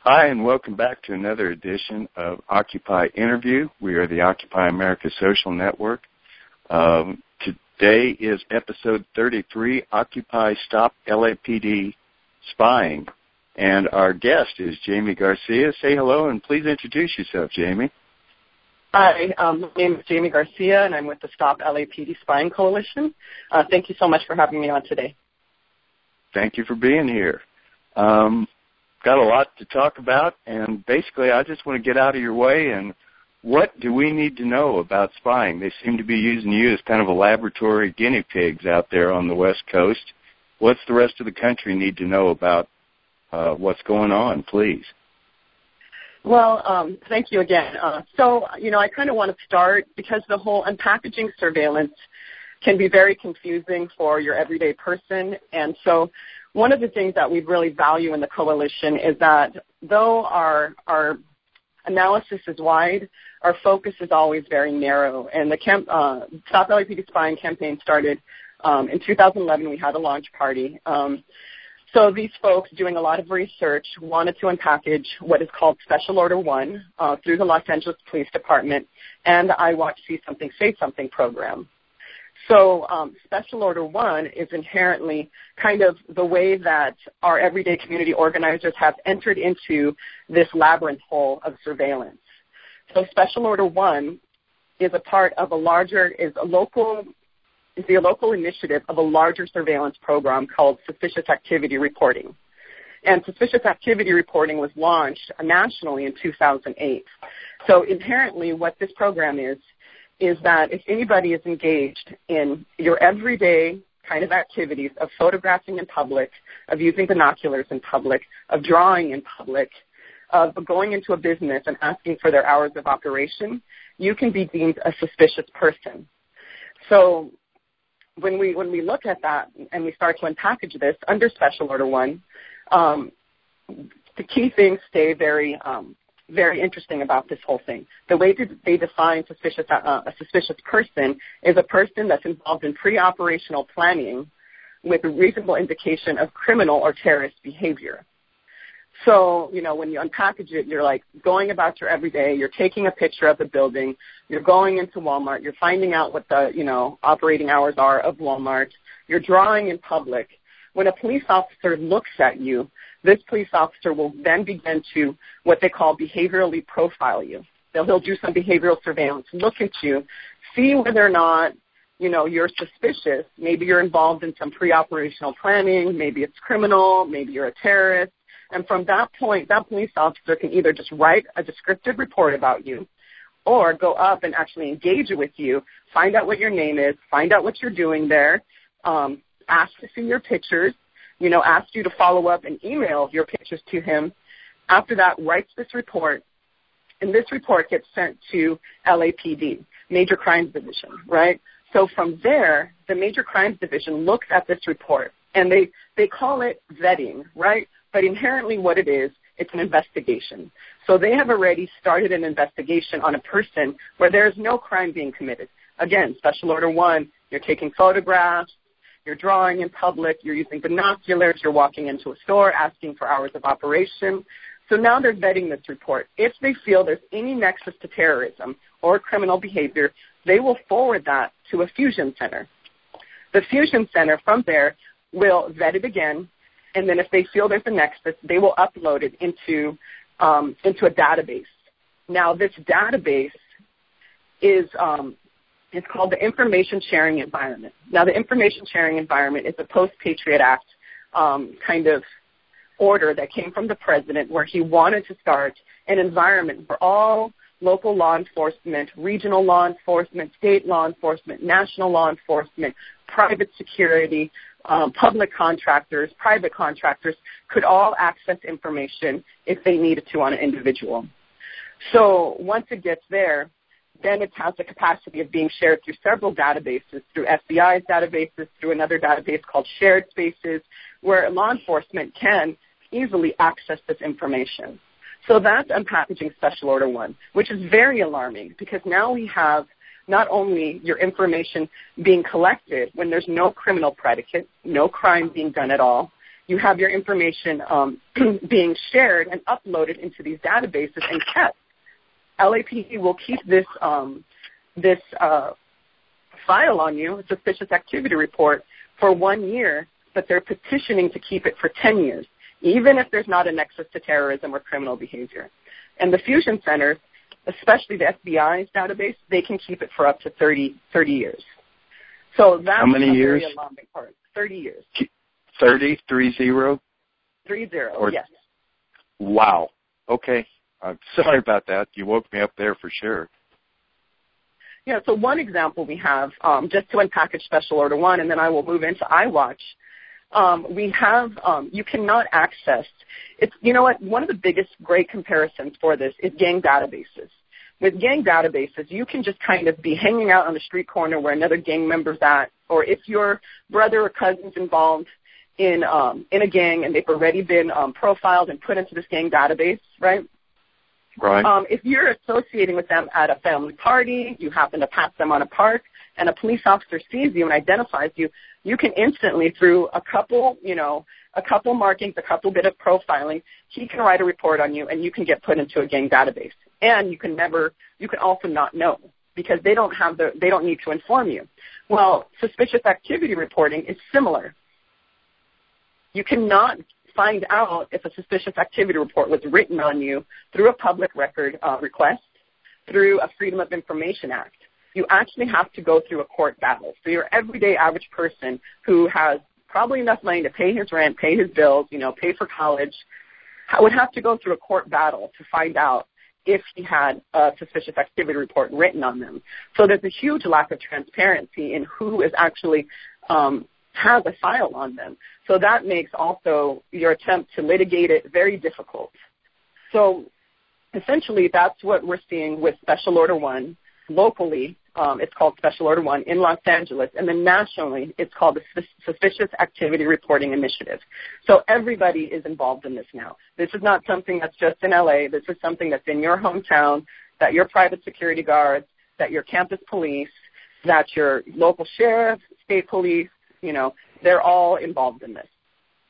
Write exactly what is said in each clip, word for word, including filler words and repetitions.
Hi, and welcome back to another edition of Occupy Interview. We are the Occupy America Social Network. Um, today is episode thirty-three, Occupy Stop L A P D Spying. And our guest is Jamie Garcia. Say hello and please introduce yourself, Jamie. Hi, um, my name is Jamie Garcia, and I'm with the Stop L A P D Spying Coalition. Uh, thank you so much for having me on today. Thank you for being here. Um, got a lot to talk about, and basically I just want to get out of your way. And what do we need to know about spying? They seem to be using you as kind of a laboratory guinea pigs out there on the West Coast. What's the rest of the country need to know about uh, what's going on, please? Well, um, thank you again. Uh, so, you know, I kind of want to start because the whole unpackaging surveillance can be very confusing for your everyday person. And so one of the things that we really value in the coalition is that though our our analysis is wide, our focus is always very narrow. And the camp, uh, Stop L A P D Spying campaign started um, in two thousand eleven. We had a launch party. Um, so these folks doing a lot of research wanted to unpackage what is called Special Order one uh, through the Los Angeles Police Department and the I Watch See Something, Say Something program. So um, Special Order one is inherently kind of the way that our everyday community organizers have entered into this labyrinth hole of surveillance. So Special Order one is a part of a larger, is a local, is the local initiative of a larger surveillance program called Suspicious Activity Reporting. And Suspicious Activity Reporting was launched nationally in two thousand eight. So inherently what this program is, is that if anybody is engaged in your everyday kind of activities of photographing in public, of using binoculars in public, of drawing in public, of going into a business and asking for their hours of operation, you can be deemed a suspicious person. So when we when we look at that and we start to unpackage this under Special Order one, um, the key things stay very um, very interesting about this whole thing. The way that they define suspicious, uh, a suspicious person is a person that's involved in pre-operational planning with a reasonable indication of criminal or terrorist behavior. So, you know, when you unpackage it, you're like going about your everyday, you're taking a picture of the building, you're going into Walmart, you're finding out what the, you know, operating hours are of Walmart, you're drawing in public. When a police officer looks at you, this police officer will then begin to what they call behaviorally profile you. They'll, he'll do some behavioral surveillance, look at you, see whether or not, you know, you're suspicious. Maybe you're involved in some pre-operational planning. Maybe it's criminal. Maybe you're a terrorist. And from that point, that police officer can either just write a descriptive report about you or go up and actually engage with you, find out what your name is, find out what you're doing there, um, ask to see your pictures, you know, ask you to follow up and email your pictures to him. After that, writes this report, and this report gets sent to L A P D, Major Crimes Division, right? So from there, the Major Crimes Division looks at this report, and they, they call it vetting, right? But inherently what it is, it's an investigation. So they have already started an investigation on a person where there is no crime being committed. Again, Special Order one, you're taking photographs, you're drawing in public, you're using binoculars, you're walking into a store asking for hours of operation. So now they're vetting this report. If they feel there's any nexus to terrorism or criminal behavior, they will forward that to a fusion center. The fusion center from there will vet it again, and then if they feel there's a nexus, they will upload it into, um, into a database. Now this database is um, It's called the Information Sharing Environment. Now, the Information Sharing Environment is a post-Patriot Act um, kind of order that came from the president where he wanted to start an environment for all local law enforcement, regional law enforcement, state law enforcement, national law enforcement, private security, um, public contractors, private contractors could all access information if they needed to on an individual. So once it gets there, then it has the capacity of being shared through several databases, through F B I's databases, through another database called Shared Spaces, where law enforcement can easily access this information. So that's unpackaging Special Order one, which is very alarming because now we have not only your information being collected when there's no criminal predicate, no crime being done at all, you have your information um, being shared and uploaded into these databases and kept. L A P D will keep this um, this uh, file on you, a suspicious activity report, for one year, but they're petitioning to keep it for ten years, even if there's not a nexus to terrorism or criminal behavior. And the fusion centers, especially the F B I's database, they can keep it for up to thirty, thirty years. So that's How many a years? very alarming part. thirty years. thirty, three zero? Three zero, or, yes. Wow. Okay. I'm sorry about that. You woke me up there for sure. Yeah, so one example we have, um, just to unpackage Special Order one, and then I will move into iWatch. Um, we have, um, you cannot access, it's, you know what, one of the biggest great comparisons for this is gang databases. With gang databases, you can just kind of be hanging out on the street corner where another gang member's at, or if your brother or cousin's involved in um, in a gang and they've already been um, profiled and put into this gang database, right? Right. Um, if you're associating with them at a family party, you happen to pass them on a park, and a police officer sees you and identifies you, you can instantly, through a couple, you know, a couple markings, a couple bit of profiling, he can write a report on you, and you can get put into a gang database. And you can never, you can also not know because they don't have the, they don't need to inform you. Well, suspicious activity reporting is similar. You cannot find out if a suspicious activity report was written on you through a public record uh, request, through a Freedom of Information Act. You actually have to go through a court battle. So your everyday average person who has probably enough money to pay his rent, pay his bills, you know, pay for college, would have to go through a court battle to find out if he had a suspicious activity report written on them. So there's a huge lack of transparency in who is actually um, has a file on them. So that makes also your attempt to litigate it very difficult. So essentially that's what we're seeing with Special Order one. Locally, um, it's called Special Order one in Los Angeles, and then nationally, it's called the Suspicious Activity Reporting Initiative. So everybody is involved in this now. This is not something that's just in L A. This is something that's in your hometown, that your private security guards, that your campus police, that your local sheriff, state police, you know, they're all involved in this.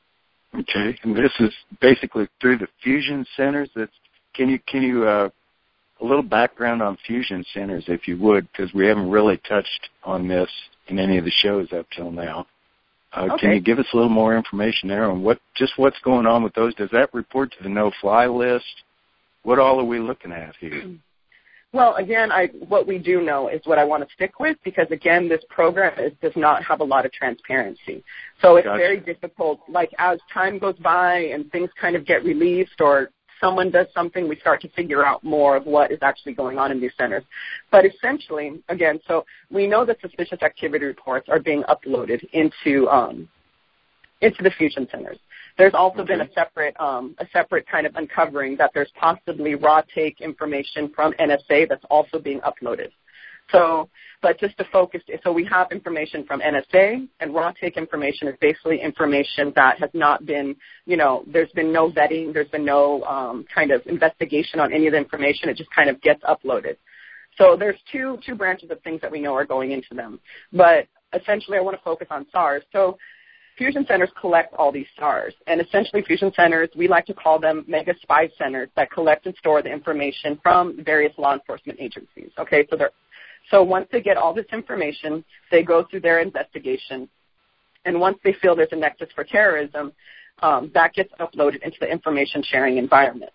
Okay, and this is basically through the fusion centers. That's can you can you uh, a little background on fusion centers, if you would, because we haven't really touched on this in any of the shows up till now. Uh, okay. Can you give us a little more information there on what just what's going on with those? Does that report to the no-fly list? What all are we looking at here? Well, again, I, what we do know is what I want to stick with because, again, this program is, does not have a lot of transparency. So it's Gotcha. very difficult. Like as time goes by and things kind of get released or someone does something, we start to figure out more of what is actually going on in these centers. But essentially, again, so we know that suspicious activity reports are being uploaded into um, into the fusion centers. There's also okay. been a separate um, a separate kind of uncovering that there's possibly raw take information from N S A that's also being uploaded. So, but just to focus, so we have information from N S A, and raw take information is basically information that has not been, you know, there's been no vetting, there's been no um, kind of investigation on any of the information. It just kind of gets uploaded. So there's two two branches of things that we know are going into them. But essentially, I want to focus on SARS. So fusion centers collect all these SARS, and essentially fusion centers, we like to call them mega spy centers that collect and store the information from various law enforcement agencies. Okay, so they're So once they get all this information, they go through their investigation. And once they feel there's a nexus for terrorism, um, that gets uploaded into the information sharing environment.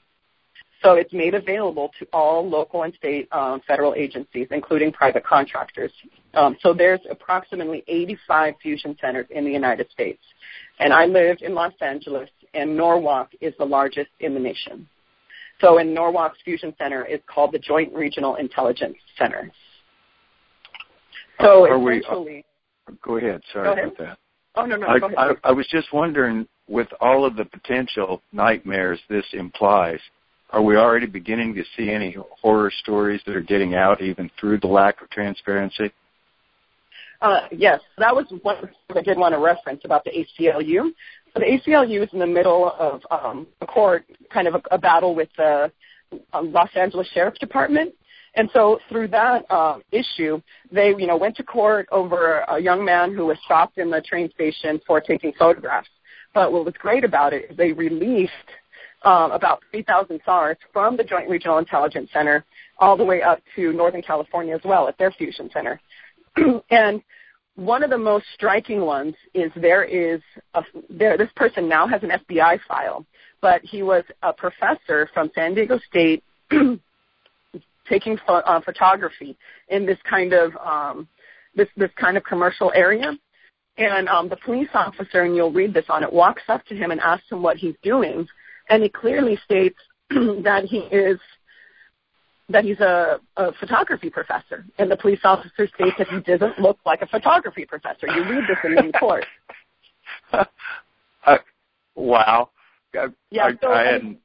So it's made available to all local and state um, federal agencies, including private contractors. Um, so there's approximately eighty-five fusion centers in the United States. And I lived in Los Angeles, and Norwalk is the largest in the nation. So in Norwalk's fusion center is called the Joint Regional Intelligence Center. So Are essentially, we, go ahead. Sorry go ahead. about that. Oh no, no, I, go ahead. I, I was just wondering, with all of the potential nightmares this implies, are we already beginning to see any horror stories that are getting out, even through the lack of transparency? Uh, yes, that was one I did want to reference about the A C L U. So the A C L U is in the middle of um, a court, kind of a, a battle with the um, Los Angeles Sheriff's Department. And so through that uh, issue, they, you know, went to court over a young man who was stopped in the train station for taking photographs. But what was great about it is they released um, about three thousand SARS from the Joint Regional Intelligence Center all the way up to Northern California as well at their fusion center. And one of the most striking ones is there is a, there, this person now has an F B I file, but he was a professor from San Diego State taking pho- uh, photography in this kind of um, this this kind of commercial area. And um, the police officer, and you'll read this on it, walks up to him and asks him what he's doing, and he clearly states that he is that he's a, a photography professor. And the police officer states that he doesn't look like a photography professor. You read this in the report. uh, wow. I, yeah, I, so, I hadn't.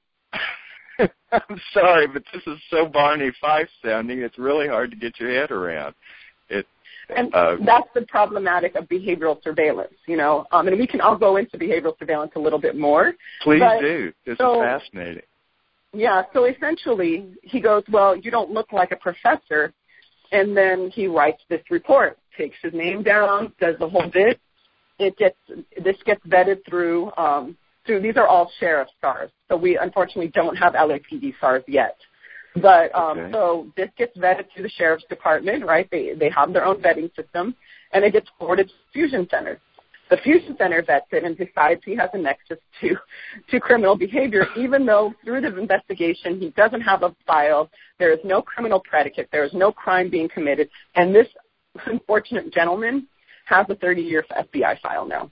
I'm sorry, but this is so Barney Fife sounding. It's really hard to get your head around. It. And uh, that's the problematic of behavioral surveillance, you know. Um, and we can all go into behavioral surveillance a little bit more. Please but, do. This so, is fascinating. Yeah, so essentially he goes, well, you don't look like a professor. And then he writes this report, takes his name down, does the whole bit. It gets This gets vetted through, um, through these are all sheriff SARS. So we unfortunately don't have L A P D SARS yet. But um, okay. so this gets vetted through the sheriff's department, right? They they have their own vetting system, and it gets forwarded to Fusion Center. The Fusion Center vets it and decides he has a nexus to, to criminal behavior, even though through the investigation he doesn't have a file, there is no criminal predicate, there is no crime being committed, and this unfortunate gentleman has a thirty-year F B I file now.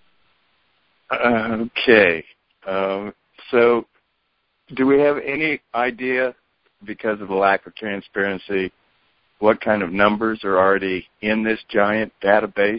Uh, okay. Um, so do we have any idea, because of the lack of transparency, what kind of numbers are already in this giant database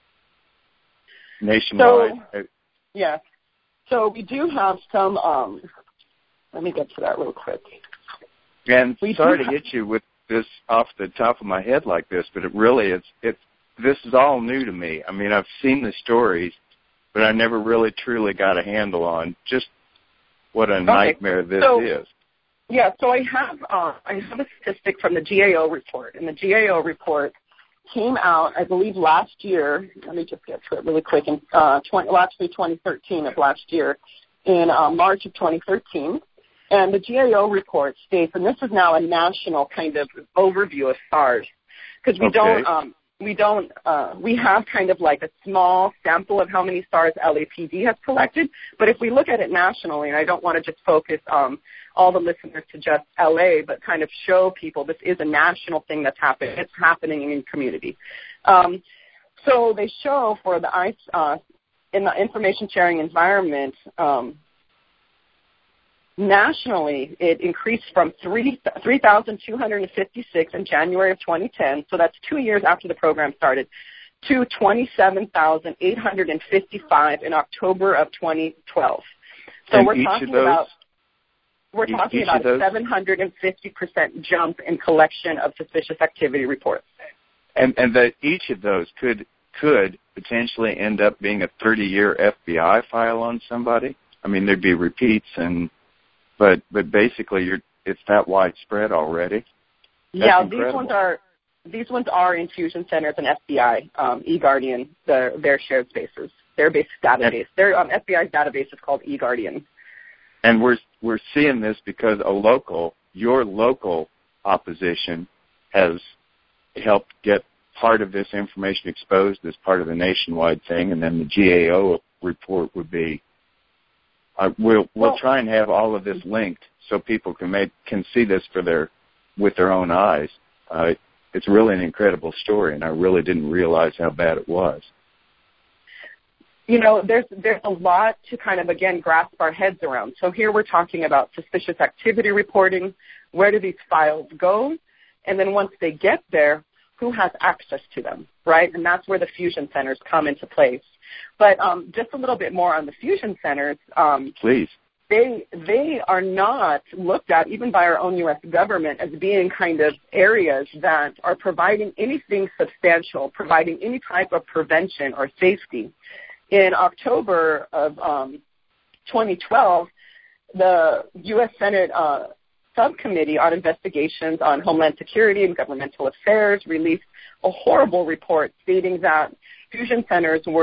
nationwide? So, yeah. So we do have some, um, let me get to that real quick. And we sorry to have, hit you with this off the top of my head like this, but it really, it's, it's, this is all new to me. I mean, I've seen the stories, but I never really truly got a handle on just what a okay. nightmare this so, is. Yeah, so I have uh, I have a statistic from the G A O report, and the G A O report came out, I believe, last year. Let me just get to it really quick. In uh, twenty, well, actually, twenty thirteen of last year, in uh, March of twenty thirteen, and the G A O report states, and this is now a national kind of overview of SARS, because we okay. don't um, we don't uh, we have kind of like a small sample of how many SARS L A P D has collected, but if we look at it nationally, and I don't want to just focus um, all the listeners to just L A, but kind of show people this is a national thing that's happening. It's happening in community. Um, so they show for the ICE, uh, in the information sharing environment, um, nationally it increased from three thousand two hundred fifty-six in January of twenty ten, so that's two years after the program started, to twenty-seven thousand eight hundred fifty-five in October of twenty twelve. So and we're talking those- about We're talking Each about a seven hundred fifty percent jump in collection of suspicious activity reports. And and that each of those could could potentially end up being a thirty-year F B I file on somebody. I mean, there'd be repeats, and but but basically, you're it's that widespread already. That's yeah, incredible. these ones are these ones are in Fusion Centers and F B I, um, eGuardian, the, their shared spaces, their basic database. Their um, F B I's database is called eGuardian. And we're we're seeing this because a local, your local opposition has helped get part of this information exposed as part of the nationwide thing, and then the G A O report would be. Uh, we'll we'll well, try and have all of this linked so people can make can see this for their with their own eyes. Uh, it's really an incredible story, and I really didn't realize how bad it was. You know, there's there's a lot to kind of, again, grasp our heads around. So here we're talking about suspicious activity reporting. Where do these files go? And then once they get there, who has access to them, right? And that's where the fusion centers come into place. But um, just a little bit more on the fusion centers. Um, Please. They they are not looked at, even by our own U S government, as being kind of areas that are providing anything substantial, providing any type of prevention or safety. In October of um, twenty twelve, the U S Senate uh, Subcommittee on Investigations on Homeland Security and Governmental Affairs released a horrible report stating that fusion centers were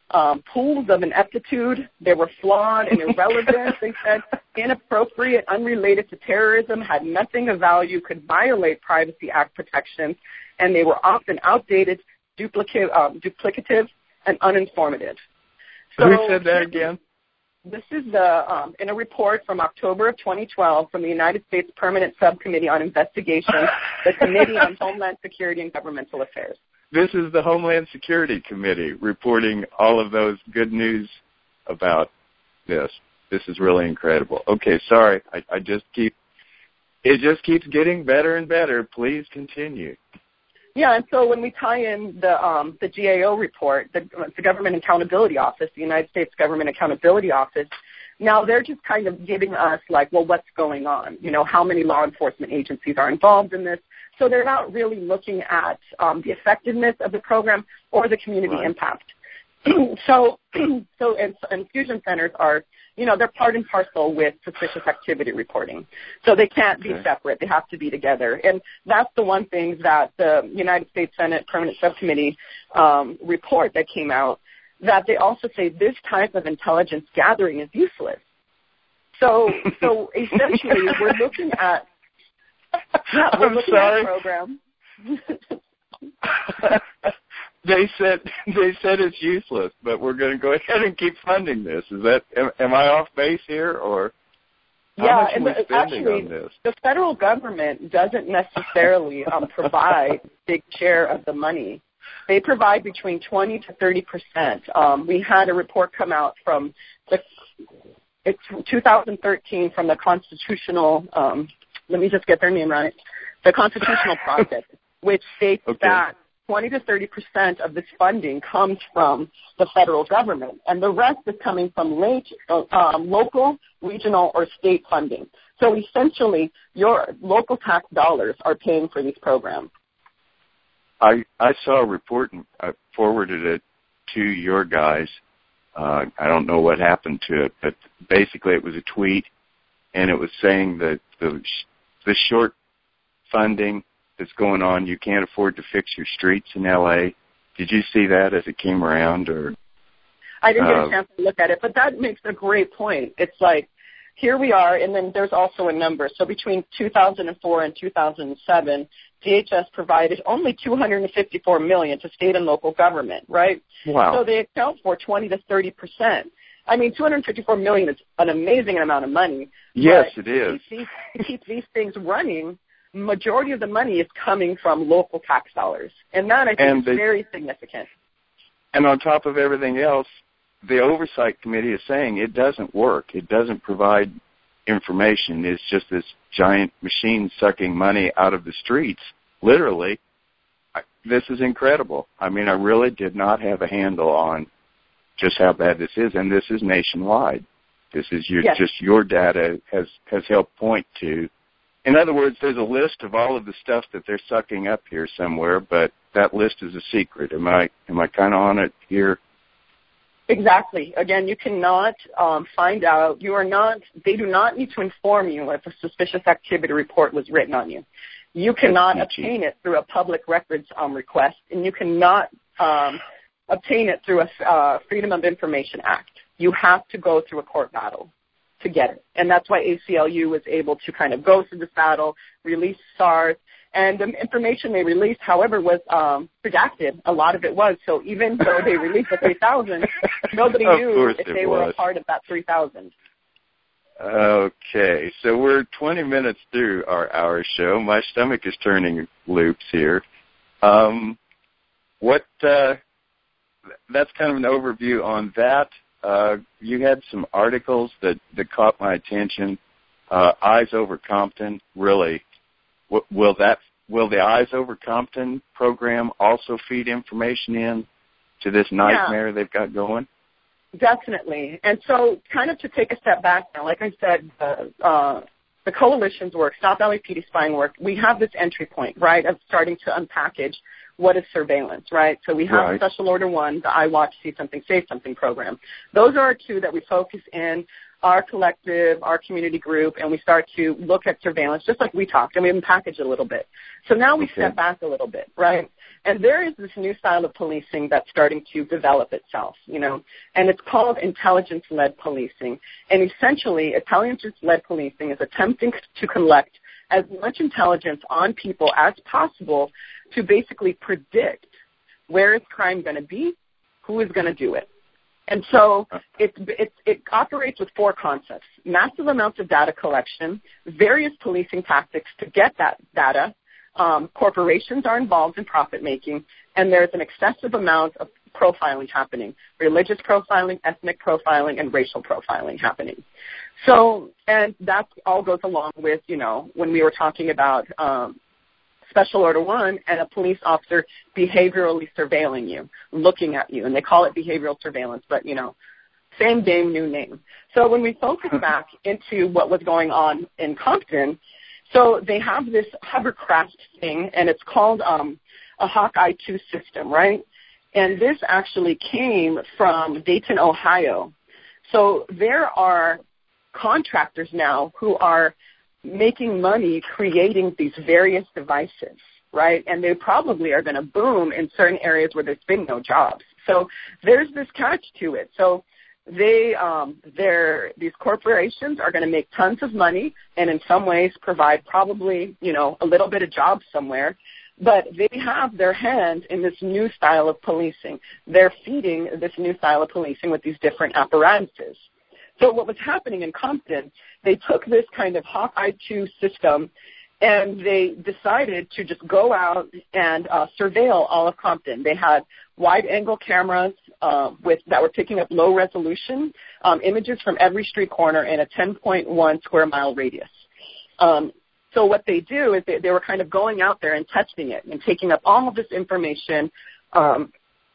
um, pools of ineptitude. They were flawed and irrelevant. They said inappropriate, unrelated to terrorism, had nothing of value, could violate Privacy Act protections, and they were often outdated, duplicative, um, duplicative and uninformative. So, who said that again? This is the um, in a report from October of twenty twelve from the United States Permanent Subcommittee on Investigations, the Committee on Homeland Security and Governmental Affairs. This is the Homeland Security Committee reporting all of those good news about this. This is really incredible. Okay, sorry, I, I just keep, it just keeps getting better and better. Please continue. Yeah, and so when we tie in the um, the G A O report, the, the Government Accountability Office, the United States Government Accountability Office, now they're just kind of giving us like, well, what's going on? You know, how many law enforcement agencies are involved in this? So they're not really looking at um, the effectiveness of the program or the community right. impact. so, so and, infusion centers are, you know, they're part and parcel with suspicious activity reporting. So they can't be okay. separate. They have to be together. And that's the one thing that the United States Senate Permanent Subcommittee um, report that came out, that they also say this type of intelligence gathering is useless. So, so essentially we're looking at, yeah, we're I'm looking sorry. at a program. They said they said it's useless, but we're going to go ahead and keep funding this. Is that am, am I off base here, or how yeah, much are and we the, spending actually, on this? The federal government doesn't necessarily um, provide a big share of the money. They provide between twenty to thirty percent. Um, we had a report come out from the it's two thousand thirteen from the Constitutional. Um, let me just get their name right. The Constitutional Project, which states okay. that twenty to thirty percent of this funding comes from the federal government, and the rest is coming from late, um, local, regional, or state funding. So essentially, your local tax dollars are paying for these programs. I, I saw a report and I forwarded it to your guys. Uh, I don't know what happened to it, but basically it was a tweet, and it was saying that the, the short funding that's going on, you can't afford to fix your streets in L A. Did you see that as it came around? Or I didn't get uh, a chance to look at it, but that makes a great point. It's like, here we are, and then there's also a number. So between two thousand four and two thousand seven, D H S provided only two hundred fifty-four million dollars to state and local government, right? Wow. So they account for twenty to thirty percent. I mean, two hundred fifty-four million dollars is an amazing amount of money. Yes, it is. To keep, these, to keep these things running, majority of the money is coming from local tax dollars. And that, I think, and is the, very significant. And on top of everything else, the Oversight Committee is saying it doesn't work. It doesn't provide information. It's just this giant machine sucking money out of the streets, literally. I, this is incredible. I mean, I really did not have a handle on just how bad this is, and this is nationwide. This is your, yes. just your data has, has helped point to. In other words, there's a list of all of the stuff that they're sucking up here somewhere, but that list is a secret. Am I am I kind of on it here? Exactly. Again, you cannot um, find out. You are not. They do not need to inform you if a suspicious activity report was written on you. You cannot obtain it through a public records um, request, and you cannot um, obtain it through a uh, Freedom of Information Act. You have to go through a court battle to get it. And that's why A C L U was able to kind of go through this battle, release SARS, and the information they released, however, was um, redacted. A lot of it was. So even though they released the three thousand, nobody knew if they were a part of that three thousand. Okay, so we're twenty minutes through our hour show. My stomach is turning loops here. Um, what? Uh, that's kind of an overview on that. Uh, you had some articles that, that caught my attention. Uh, Eyes Over Compton, really. W- will that will the Eyes Over Compton program also feed information in to this nightmare yeah. they've got going? Definitely. And so kind of to take a step back now, like I said, uh, uh, the coalition's work, Stop L A P D spying work, we have this entry point, right, of starting to unpackage what is surveillance, right? So we have right. Special Order one, the I Watch, See Something, Say Something program. Those are our two that we focus in our collective, our community group, and we start to look at surveillance just like we talked, and we even package it a little bit. So now we okay. step back a little bit, right? And there is this new style of policing that's starting to develop itself, you know, and it's called intelligence-led policing. And essentially, intelligence-led policing is attempting to collect as much intelligence on people as possible to basically predict where is crime going to be, who is going to do it. And so it, it, it operates with four concepts: massive amounts of data collection, various policing tactics to get that data. Um, corporations are involved in profit making, and there's an excessive amount of profiling happening: religious profiling, ethnic profiling, and racial profiling happening. So, and that all goes along with, you know, when we were talking about um, Special Order One and a police officer behaviorally surveilling you, looking at you, and they call it behavioral surveillance, but, you know, same game, new name. So when we focus back into what was going on in Compton, so they have this hovercraft thing, and it's called um, a Hawkeye two system, right? And this actually came from Dayton, Ohio. So there are contractors now who are making money creating these various devices, right? And they probably are going to boom in certain areas where there's been no jobs. So there's this catch to it. So they, um, they're, these corporations are going to make tons of money and in some ways provide probably, you know, a little bit of jobs somewhere. But they have their hand in this new style of policing. They're feeding this new style of policing with these different apparatuses. So what was happening in Compton, they took this kind of Hawkeye two system and they decided to just go out and uh, surveil all of Compton. They had wide-angle cameras uh, with that were picking up low-resolution um, images from every street corner in a ten point one square mile radius. Um, so what they do is they, they were kind of going out there and testing it and taking up all of this information um,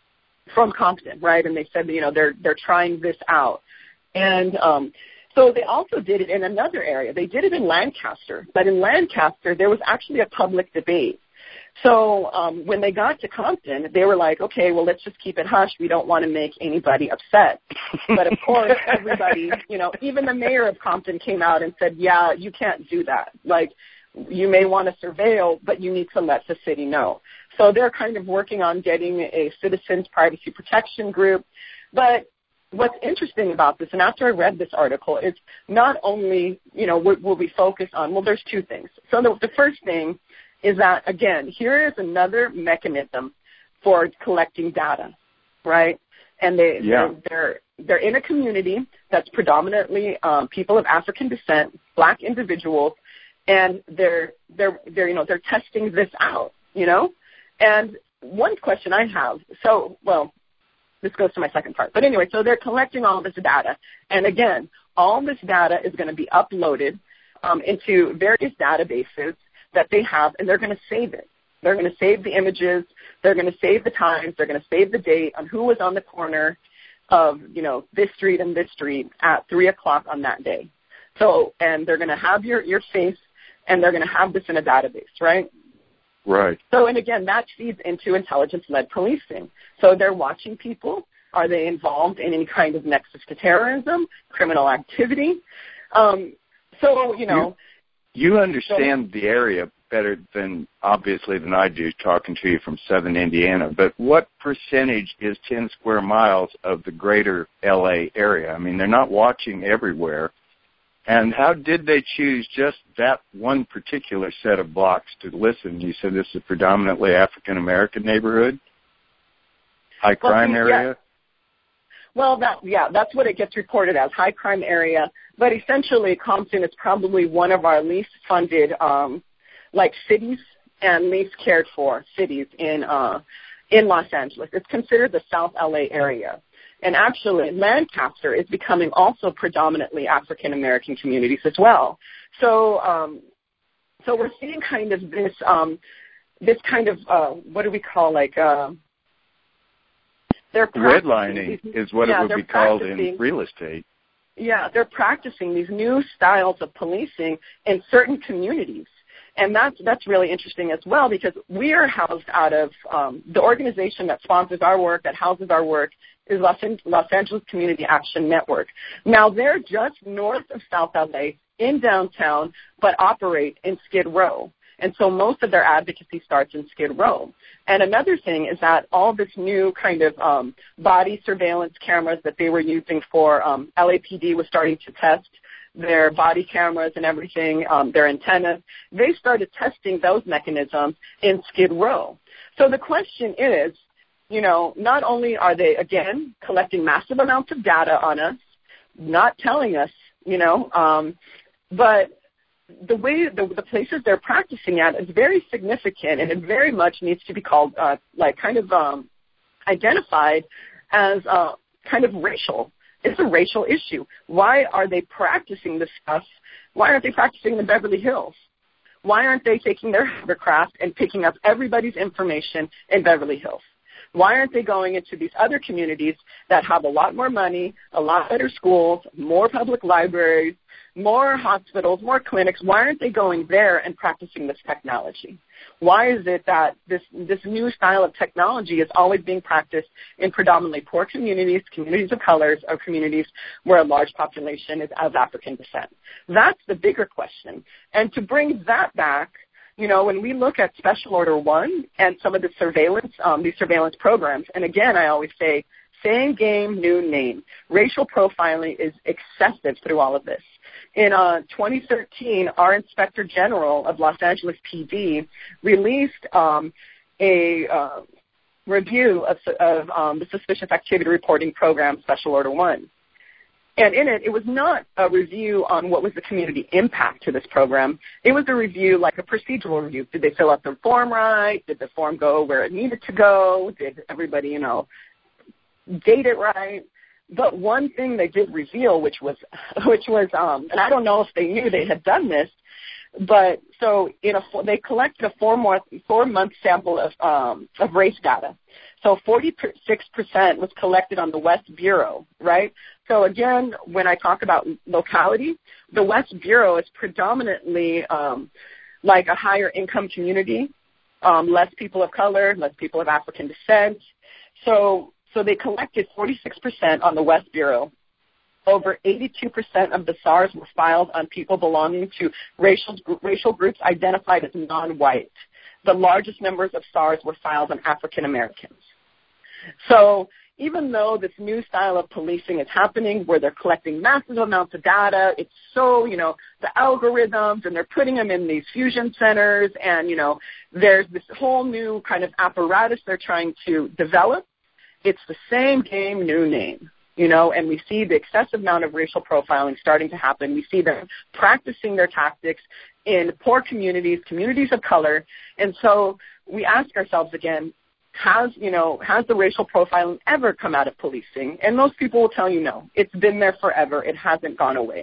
from Compton, right? And they said, you know, they're they're trying this out. And um, so they also did it in another area. They did it in Lancaster, but in Lancaster there was actually a public debate. So um, when they got to Compton, they were like, okay, well, let's just keep it hush. We don't want to make anybody upset. But, of course, everybody, you know, even the mayor of Compton came out and said, yeah, you can't do that. Like, you may want to surveil, but you need to let the city know. So they're kind of working on getting a citizens privacy protection group. But what's interesting about this, and after I read this article, is not only, you know, will, will we focus on, well, there's two things. So the, the first thing is that, again, here is another mechanism for collecting data, right? And they, yeah. they're, they're, they're in a community that's predominantly um, people of African descent, black individuals, and they're, they're, they're, you know, they're testing this out, you know? And one question I have, so, well, this goes to my second part. But anyway, so they're collecting all this data. And again, all this data is going to be uploaded um, into various databases that they have, and they're going to save it. They're going to save the images. They're going to save the times. They're going to save the date on who was on the corner of, you know, this street and this street at three o'clock on that day. So, and they're going to have your, your face, and they're going to have this in a database, right? Right. So, and again, that feeds into intelligence-led policing. So they're watching people. Are they involved in any kind of nexus to terrorism, criminal activity? Um, so, you know. You, you understand so, the area better than, obviously, than I do, talking to you from southern Indiana. But what percentage is ten square miles of the greater L A area? I mean, they're not watching everywhere. And how did they choose just that one particular set of blocks to listen? You said this is a predominantly African-American neighborhood, high crime well, area? Yeah. Well, that, yeah, that's what it gets reported as, high crime area. But essentially, Compton is probably one of our least funded, um, like, cities and least cared for cities in uh, in Los Angeles. It's considered the South L A area. And actually, Lancaster is becoming also predominantly African-American communities as well. So, um, so we're seeing kind of this, um, this kind of, uh, what do we call, like, uh, they're redlining these, is what yeah, it would be called in real estate. Yeah, they're practicing these new styles of policing in certain communities. And that's, that's really interesting as well, because we are housed out of um, the organization that sponsors our work, that houses our work, is Los, Los Angeles Community Action Network. Now, they're just north of South L A in downtown, but operate in Skid Row. And so most of their advocacy starts in Skid Row. And another thing is that all this new kind of um, body surveillance cameras that they were using for um, L A P D was starting to test their body cameras and everything, um, their antennas. They started testing those mechanisms in Skid Row. So the question is, you know, not only are they, again, collecting massive amounts of data on us, not telling us, you know, um, but the way, the, the places they're practicing at is very significant, and it very much needs to be called, uh, like, kind of um, identified as uh, kind of racial. It's a racial issue. Why are they practicing this stuff? Why aren't they practicing in Beverly Hills? Why aren't they taking their hovercraft and picking up everybody's information in Beverly Hills? Why aren't they going into these other communities that have a lot more money, a lot better schools, more public libraries, more hospitals, more clinics? Why aren't they going there and practicing this technology? Why is it that this, this new style of technology is always being practiced in predominantly poor communities, communities of colors, or communities where a large population is of African descent? That's the bigger question. And to bring that back, you know, when we look at Special Order One and some of the surveillance, um, these surveillance programs, and again, I always say, same game, new name. Racial profiling is excessive through all of this. In uh, twenty thirteen, our Inspector General of Los Angeles P D released um, a uh, review of, of um, the Suspicious Activity Reporting Program, Special Order One. And in it, it was not a review on what was the community impact to this program. It was a review, like a procedural review. Did they fill out the form right? Did the form go where it needed to go? Did everybody, you know, date it right? But one thing they did reveal, which was, which was, um, and I don't know if they knew they had done this, but so in a, they collected a four month, four month sample of, um, of race data. So forty-six percent was collected on the West Bureau, right? So again, when I talk about locality, the West Bureau is predominantly um, like a higher income community, um, less people of color, less people of African descent. So, so they collected forty-six percent on the West Bureau. Over eighty-two percent of the S A Rs were filed on people belonging to racial, racial groups identified as non-white. The largest numbers of S A Rs were filed on African Americans. So even though this new style of policing is happening where they're collecting massive amounts of data, it's so, you know, the algorithms, and they're putting them in these fusion centers, and, you know, there's this whole new kind of apparatus they're trying to develop. It's the same game, new name. You know, and we see the excessive amount of racial profiling starting to happen. We see them practicing their tactics in poor communities, communities of color. And so we ask ourselves again, has, you know, has the racial profiling ever come out of policing? And most people will tell you no. It's been there forever. It hasn't gone away.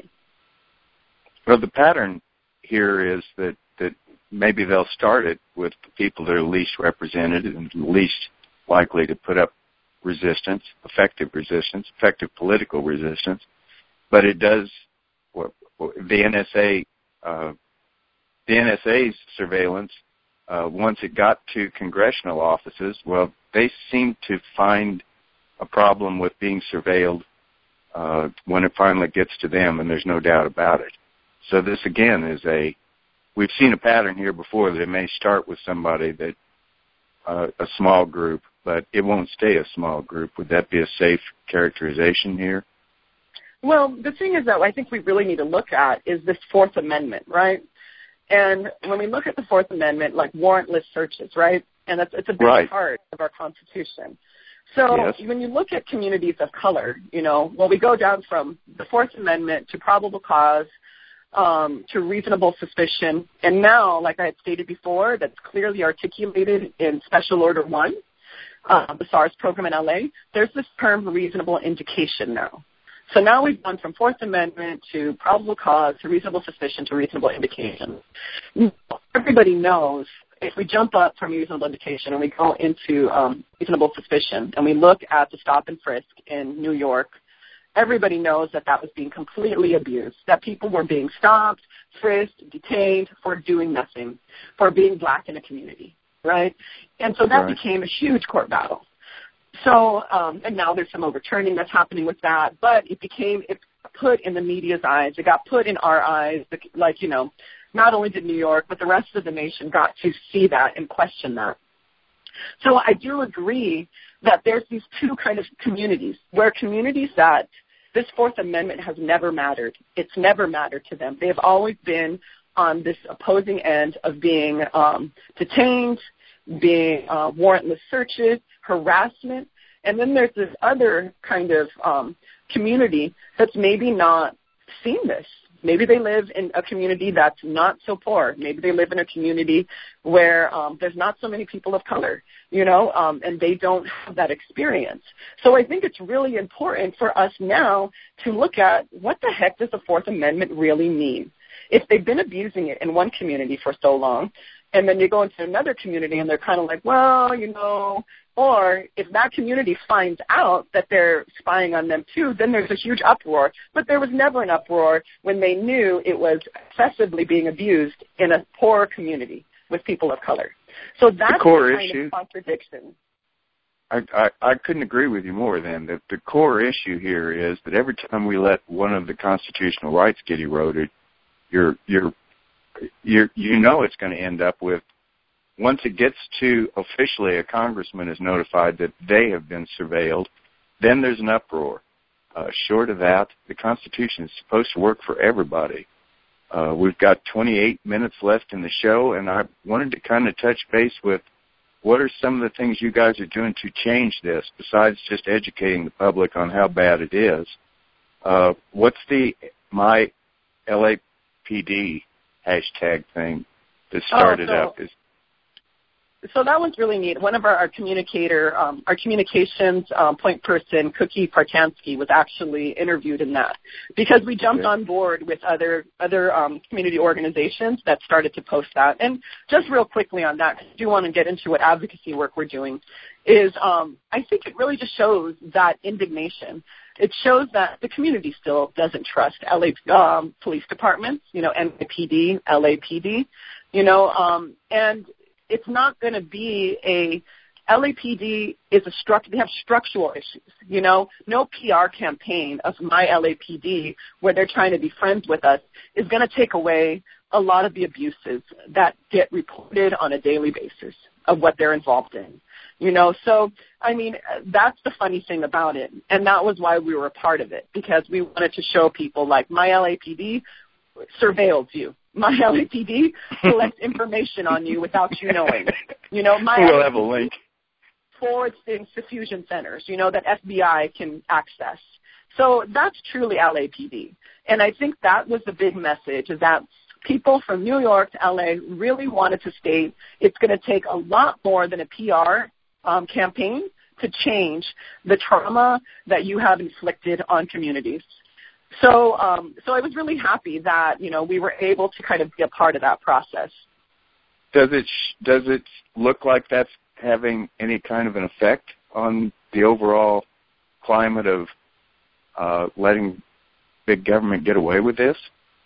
Well, the pattern here is that, that maybe they'll start it with the people that are least represented and least likely to put up resistance, effective resistance, effective political resistance, but it does. The N S A, uh, the N S A's surveillance, uh, once it got to congressional offices, well, they seem to find a problem with being surveilled uh, when it finally gets to them, and there's no doubt about it. So this again is a. We've seen a pattern here before that it may start with somebody that uh, a small group, but it won't stay a small group. Would that be a safe characterization here? Well, the thing is that I think we really need to look at is this Fourth Amendment, right? And when we look at the Fourth Amendment, like warrantless searches, right? And that's, it's a big right. part of our Constitution. So yes. when you look at communities of color, you know, well, we go down from the Fourth Amendment to probable cause, um, to reasonable suspicion. And now, like I had stated before, that's clearly articulated in Special Order One, uh, the S A R S program in L A, there's this term reasonable indication now. So now we've gone from Fourth Amendment to probable cause to reasonable suspicion to reasonable indication. Everybody knows if we jump up from reasonable indication and we go into um, reasonable suspicion and we look at the stop and frisk in New York everybody knows that that was being completely abused, that people were being stopped, frisked, detained for doing nothing, for being black in a community, right? And so that right. became a huge court battle. So, um, and now there's some overturning that's happening with that, but it became, it put in the media's eyes, it got put in our eyes, like, you know, not only did New York, but the rest of the nation got to see that and question that. So I do agree that there's these two kind of communities, where communities that this Fourth Amendment has never mattered. It's never mattered to them. They've always been on this opposing end of being um, detained, being uh, warrantless searches, harassment. And then there's this other kind of um, community that's maybe not seen this. Maybe they live in a community that's not so poor. Maybe they live in a community where um, there's not so many people of color, you know, um, and they don't have that experience. So I think it's really important for us now to look at what the heck does the Fourth Amendment really mean? If they've been abusing it in one community for so long, and then you go into another community and they're kind of like, well, you know, or if that community finds out that they're spying on them too, then there's a huge uproar. But there was never an uproar when they knew it was excessively being abused in a poor community with people of color. So that's the core the kind issue. of contradiction. I, I, I couldn't agree with you more then. That the core issue here is that every time we let one of the constitutional rights get eroded, you're, you're, you're, you know it's going to end up with, once it gets to officially a congressman is notified that they have been surveilled, then there's an uproar. Uh, short of that, the Constitution is supposed to work for everybody. Uh, we've got twenty-eight minutes left in the show, and I wanted to kind of touch base with what are some of the things you guys are doing to change this, besides just educating the public on how bad it is. Uh, what's the My L A P D hashtag thing that started oh, so- up? Is So that one's really neat. One of our, our communicator, um, our communications um, point person, Cookie Partansky, was actually interviewed in that because we jumped okay. on board with other other um, community organizations that started to post that. And just real quickly on that, because I do want to get into what advocacy work we're doing, is um, I think it really just shows that indignation. It shows that the community still doesn't trust L A um, police departments, you know, N Y P D, L A P D, you know, um, and it's not going to be a L A P D is a struct. They have structural issues. You know, no P R campaign of My L A P D where they're trying to be friends with us is going to take away a lot of the abuses that get reported on a daily basis of what they're involved in. You know, so I mean that's the funny thing about it, and that was why we were a part of it, because we wanted to show people like My L A P D surveilled you. My L A P D collects information on you without you knowing. You know, my we'll have a link. Forwards things to fusion centers, you know, that F B I can access. So that's truly L A P D. And I think that was the big message, is that people from New York to L A really wanted to state it's going to take a lot more than a P R um, campaign to change the trauma that you have inflicted on communities. So, um, so I was really happy that, you know, we were able to kind of be a part of that process. Does it does it look like that's having any kind of an effect on the overall climate of uh, letting big government get away with this?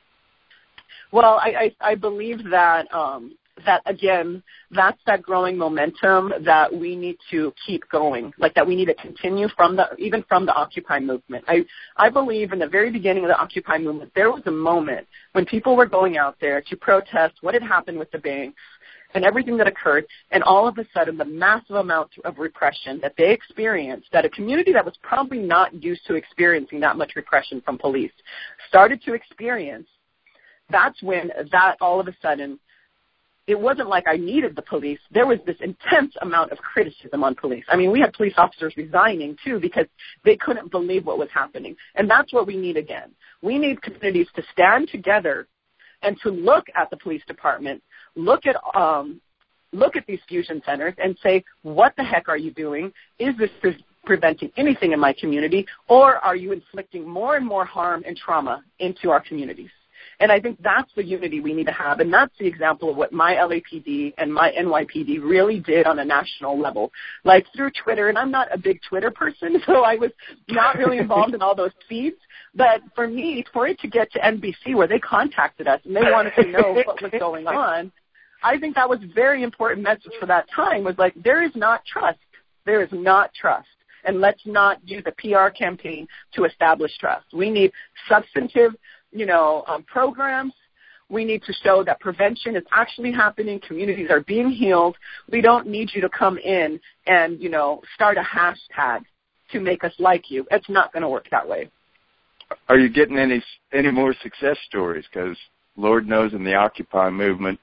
Well, I, I, I believe that um, that again, that's that growing momentum that we need to keep going, like that we need to continue from the even from the Occupy movement. I I believe in the very beginning of the Occupy movement, there was a moment when people were going out there to protest what had happened with the banks and everything that occurred, and all of a sudden the massive amount of repression that they experienced, that a community that was probably not used to experiencing that much repression from police started to experience. That's when that all of a sudden, it wasn't like I needed the police. There was this intense amount of criticism on police. I mean, we had police officers resigning, too, because they couldn't believe what was happening. And that's what we need again. We need communities to stand together and to look at the police department, look at um, look at these fusion centers and say, what the heck are you doing? Is this pre- preventing anything in my community, or are you inflicting more and more harm and trauma into our communities? And I think that's the unity we need to have, and that's the example of what my L A P D and my N Y P D really did on a national level. Like through Twitter, and I'm not a big Twitter person, so I was not really involved in all those feeds. But for me, for it to get to N B C where they contacted us and they wanted to know what was going on, I think that was a very important message for that time, was like, there is not trust. There is not trust. And let's not use a P R campaign to establish trust. We need substantive, you know, um, programs. We need to show that prevention is actually happening. Communities are being healed. We don't need you to come in and, you know, start a hashtag to make us like you. It's not going to work that way. Are you getting any any more success stories? Because Lord knows in the Occupy movement,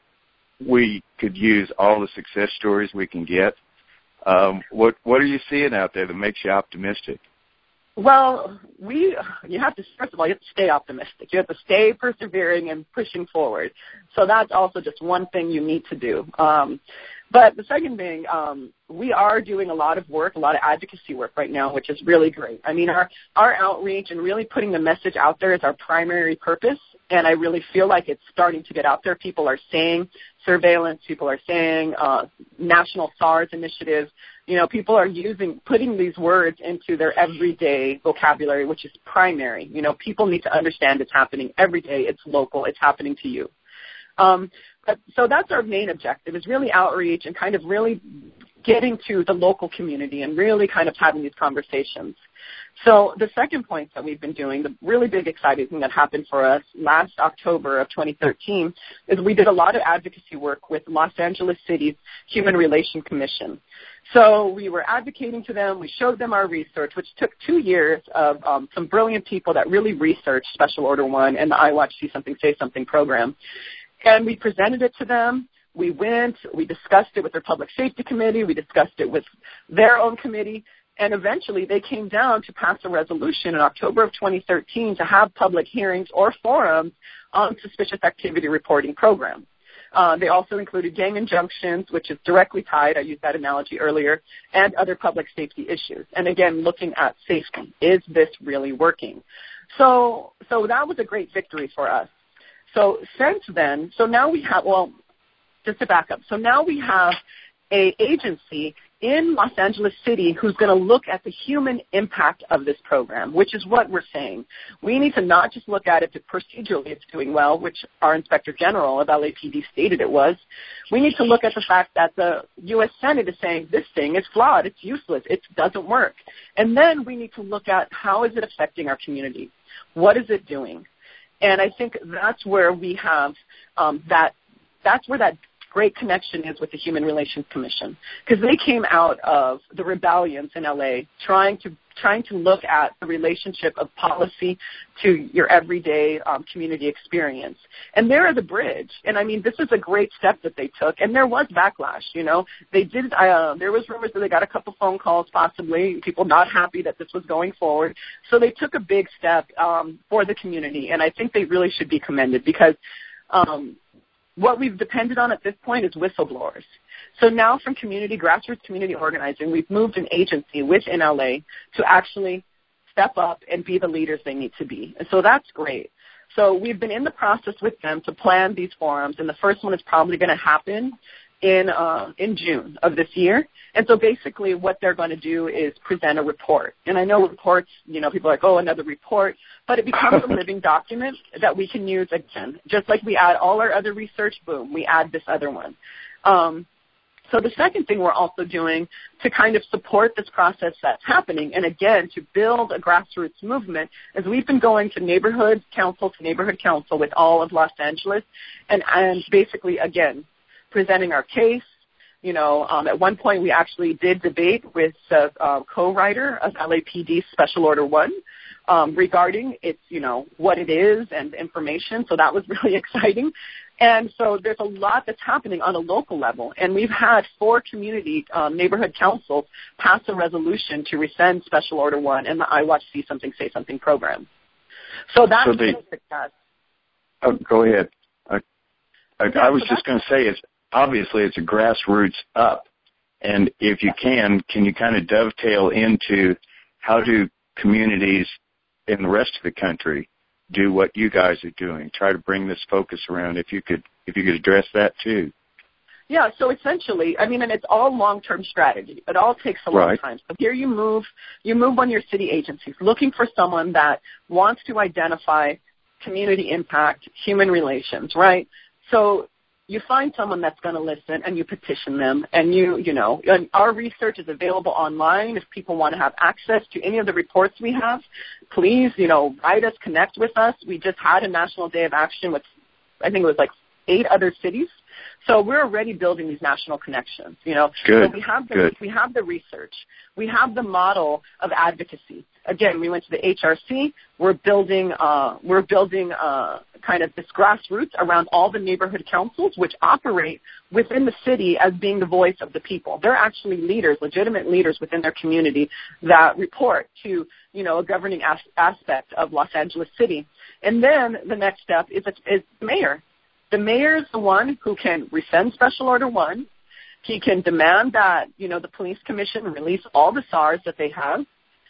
we could use all the success stories we can get. Um, what what are you seeing out there that makes you optimistic? Well, we you have to, first of all, you have to stay optimistic. You have to stay persevering and pushing forward. So that's also just one thing you need to do. Um, but the second thing, um, we are doing a lot of work, a lot of advocacy work right now, which is really great. I mean, our, our outreach and really putting the message out there is our primary purpose, and I really feel like it's starting to get out there. People are saying surveillance. People are saying uh, National SARS initiative. You know, people are using, putting these words into their everyday vocabulary, which is primary. You know, people need to understand it's happening every day. It's local. It's happening to you. Um, but, so that's our main objective, is really outreach and kind of really getting to the local community and really kind of having these conversations. So the second point that we've been doing, the really big exciting thing that happened for us last October of twenty thirteen, is we did a lot of advocacy work with Los Angeles City's Human Relations Commission. So we were advocating to them. We showed them our research, which took two years of um, some brilliant people that really researched Special Order one and the I Watch See Something Say Something program. And we presented it to them. We went, we discussed it with their public safety committee. We discussed it with their own committee. And eventually they came down to pass a resolution in October of twenty thirteen to have public hearings or forums on suspicious activity reporting program. Uh, they also included gang injunctions, which is directly tied, I used that analogy earlier, and other public safety issues. And again, looking at safety. Is this really working? So, so that was a great victory for us. So since then, so now we have, well, just to back up, so now we have a agency in Los Angeles City who's going to look at the human impact of this program, which is what we're saying. We need to not just look at it that procedurally it's doing well, which our Inspector General of L A P D stated it was. We need to look at the fact that the U S Senate is saying this thing is flawed, it's useless, it doesn't work. And then we need to look at how is it affecting our community? What is it doing? And I think that's where we have um, that, that's where that great connection is with the Human Relations Commission, because they came out of the rebellions in L A trying to trying to look at the relationship of policy to your everyday um, community experience. And they're the bridge. And I mean, this is a great step that they took. And there was backlash, you know. They did, uh, there was rumors that they got a couple phone calls possibly, people not happy that this was going forward. So they took a big step um, for the community. And I think they really should be commended, because um, what we've depended on at this point is whistleblowers. So now from community, grassroots community organizing, we've moved an agency within L A to actually step up and be the leaders they need to be. And so that's great. So we've been in the process with them to plan these forums, and the first one is probably going to happen in uh, in June of this year. And so basically what they're going to do is present a report. And I know reports, you know, people are like, oh, another report. But it becomes a living document that we can use again. Just like we add all our other research, boom, we add this other one. Um, so the second thing we're also doing to kind of support this process that's happening, and again, to build a grassroots movement, is we've been going to neighborhood council to neighborhood council with all of Los Angeles, and, and basically, again, presenting our case. You know, um, at one point we actually did debate with the uh, co-writer of L A P D Special Order one um, regarding its, you know, what it is and information. So that was really exciting. And so there's a lot that's happening on a local level. And we've had four community um, neighborhood councils pass a resolution to rescind Special Order one and the I Watch See Something Say Something program. So that's so the, a success. Oh, go ahead. I, I, yeah, I was so just going to say it's obviously it's a grassroots up. And if you can, can you kind of dovetail into how do communities in the rest of the country do what you guys are doing? Try to bring this focus around. If you could, if you could address that too. Yeah, so essentially, I mean, and it's all long-term strategy. It all takes a long Right. time. So here you move, you move one of your city agencies, looking for someone that wants to identify community impact, human relations, right? So you find someone that's going to listen, and you petition them, and you, you know, and our research is available online. If people want to have access to any of the reports we have, please, you know, write us, connect with us. We just had a National Day of Action with, I think it was like eight other cities. So we're already building these national connections, you know. Good. So we have the Good. we have the research. We have the model of advocacy. Again, we went to the H R C. We're building uh, we're building uh, kind of this grassroots around all the neighborhood councils, which operate within the city as being the voice of the people. They're actually leaders, legitimate leaders within their community that report to, you know, a governing as- aspect of Los Angeles City. And then the next step is, is the mayor. The mayor is the one who can rescind Special Order one. He can demand that, you know, the police commission release all the S A Rs that they have.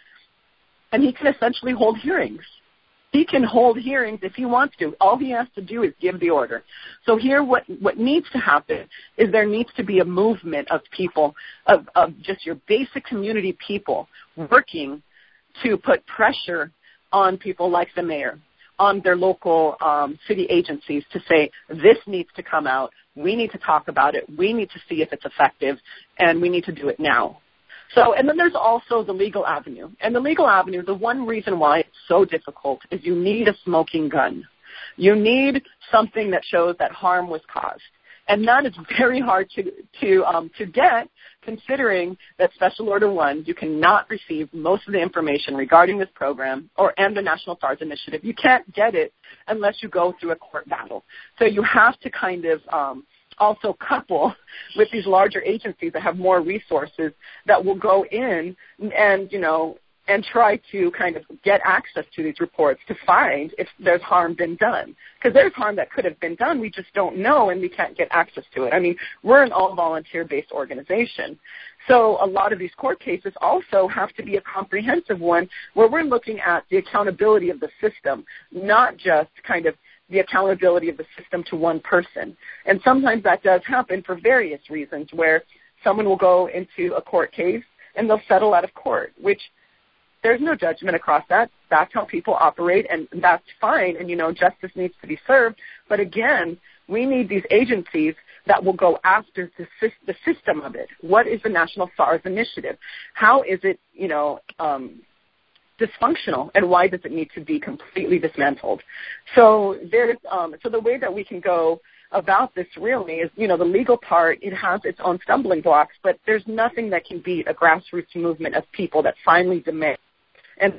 And he can essentially hold hearings. He can hold hearings if he wants to. All he has to do is give the order. So here what, what needs to happen is there needs to be a movement of people, of, of just your basic community people working to put pressure on people like the mayor, on their local um, city agencies to say, this needs to come out, we need to talk about it, we need to see if it's effective, and we need to do it now. So, and then there's also the legal avenue. And the legal avenue, the one reason why it's so difficult is you need a smoking gun. You need something that shows that harm was caused. And that is very hard to to um, to get, considering that Special Order one, you cannot receive most of the information regarding this program or and the National S A Rs Initiative. You can't get it unless you go through a court battle. So you have to kind of um, also couple with these larger agencies that have more resources that will go in and, you know, and try to kind of get access to these reports to find if there's harm been done. Because there's harm that could have been done, we just don't know, and we can't get access to it. I mean, we're an all-volunteer-based organization. So a lot of these court cases also have to be a comprehensive one where we're looking at the accountability of the system, not just kind of the accountability of the system to one person. And sometimes that does happen for various reasons, where someone will go into a court case and they'll settle out of court, which there's no judgment across that. That's how people operate, and that's fine, and, you know, justice needs to be served. But, again, we need these agencies that will go after the, the system of it. What is the National S A Rs Initiative? How is it, you know, um, dysfunctional, and why does it need to be completely dismantled? So there's, um, so the way that we can go about this really is, you know, the legal part, it has its own stumbling blocks, but there's nothing that can beat a grassroots movement of people that finally demand and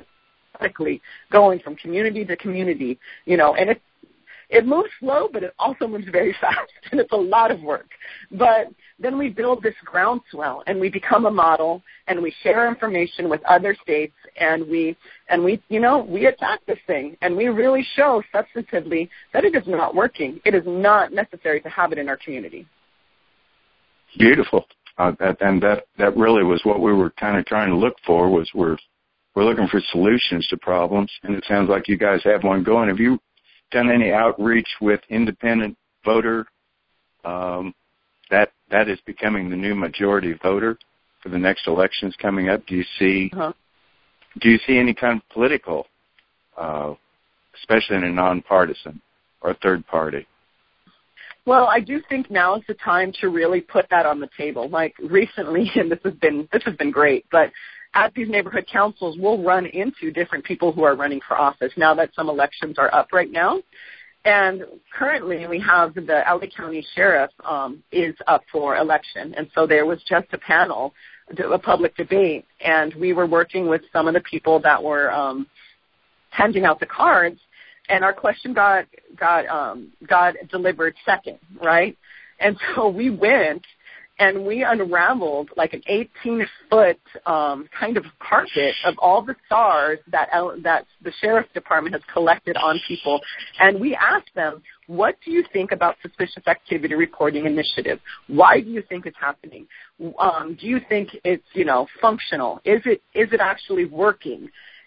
going from community to community, you know, and it it moves slow, but it also moves very fast, and it's a lot of work. But then we build this groundswell, and we become a model, and we share information with other states, and we, and we, you know, we attack this thing, and we really show substantively that it is not working. It is not necessary to have it in our community. Beautiful. Uh, that, and that, that really was what we were kind of trying to look for, was we're, we're looking for solutions to problems, and it sounds like you guys have one going. Have you done any outreach with independent voter? Um, that that is becoming the new majority voter for the next elections coming up. Do you see uh-huh. do you see any kind of political, uh, especially in a nonpartisan or third party? Well, I do think now is the time to really put that on the table. Like recently, and this has been this has been great, but at these neighborhood councils, we'll run into different people who are running for office now that some elections are up right now. And currently we have the L A County Sheriff um, is up for election. And so there was just a panel, a public debate, and we were working with some of the people that were um, handing out the cards, and our question got, got, um, got delivered second, right? And so we went and we unraveled like an eighteen-foot um, kind of carpet of all the S A Rs that that the Sheriff's Department has collected on people. And we asked them, what do you think about suspicious activity reporting initiative? Why do you think it's happening? Um, do you think it's, you know, functional? Is it is it actually working?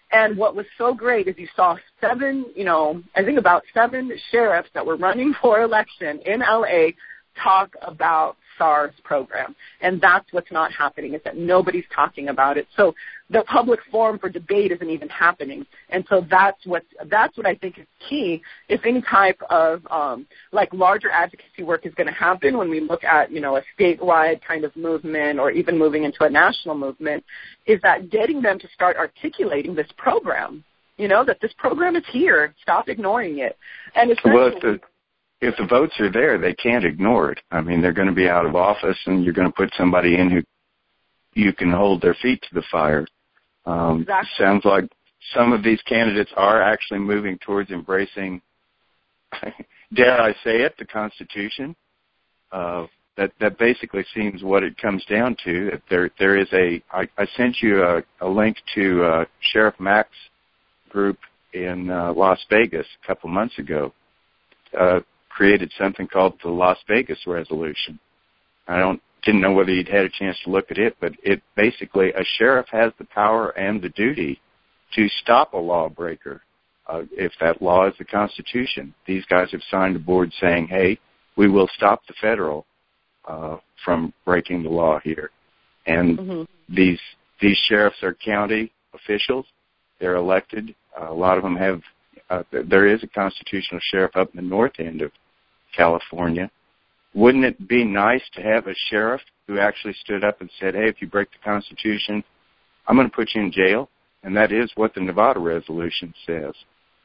And what was so great is you saw seven, you know, I think about seven sheriffs that were running for election in L A talk about SARS program. And that's what's not happening, is that nobody's talking about it. So the public forum for debate isn't even happening. And so that's what, that's what I think is key if any type of, um, like, larger advocacy work is going to happen when we look at, you know, a statewide kind of movement or even moving into a national movement, is that getting them to start articulating this program, you know, that this program is here. Stop ignoring it. And essentially, if the votes are there, they can't ignore it. I mean, they're going to be out of office, and you're going to put somebody in who you can hold their feet to the fire. Um, exactly. Sounds like some of these candidates are actually moving towards embracing, dare I say it, the Constitution. Uh, that that basically seems what it comes down to. There there is a. I, I sent you a, a link to uh, Sheriff Mack's group in uh, Las Vegas a couple months ago. Uh, created something called the Las Vegas Resolution. I don't didn't know whether you'd had a chance to look at it, but it basically, a sheriff has the power and the duty to stop a lawbreaker uh, if that law is the Constitution. These guys have signed a board saying, hey, we will stop the federal uh, from breaking the law here. And mm-hmm. these these sheriffs are county officials. They're elected. Uh, a lot of them have, uh, there is a constitutional sheriff up in the north end of California. Wouldn't it be nice to have a sheriff who actually stood up and said, hey, if you break the Constitution, I'm going to put you in jail? And that is what the Nevada resolution says.